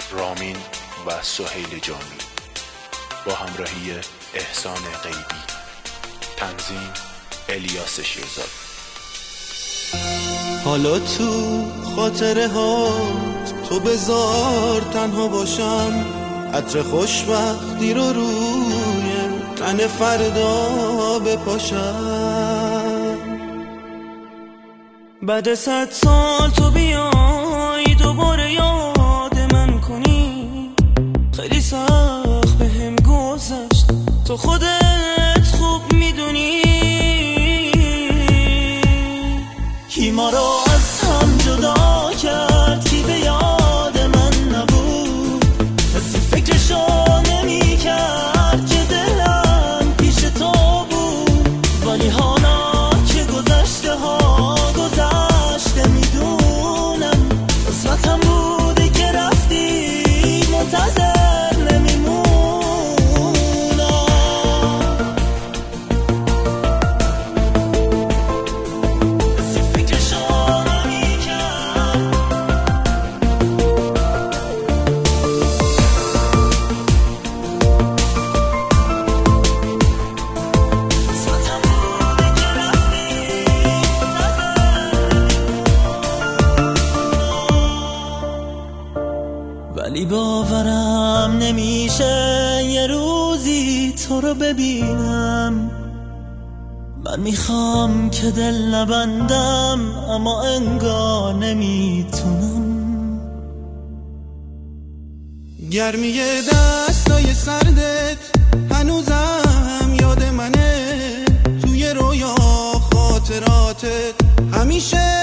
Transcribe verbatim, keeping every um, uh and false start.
رامین و سهیل جامی با همراهی احسان غیبی. تنظیم الیاس شیرزاد. حالا تو خاطره ها تو بذار تنها باشم، عطر خوشبختی رو روی تن فردا بپاشم. بعد صد سال تو بیای دوباره یاد من کنی، خیلی سخت بهم گذشت تو خودت خوب میدونی. کی ما رو از هم جدا کرد، کی به یاد من نبود، کسی فکرشو نمی کرد که دلم پیش تو بود. ولی حالا که گذشته ها گذشته میدونم، قسمتم بوده که رفتی منتظر نمیمونم. کسی فکرشو نمی کرد. قسمتم بوده که رفتی ولی باورم نمیشه یه روزی تو رو ببینم. من میخوام که دل نبندم اما انگار نمیتونم. گرمی دستای سردت هنوزم یاد منه، توی رویا خاطراتت همیشه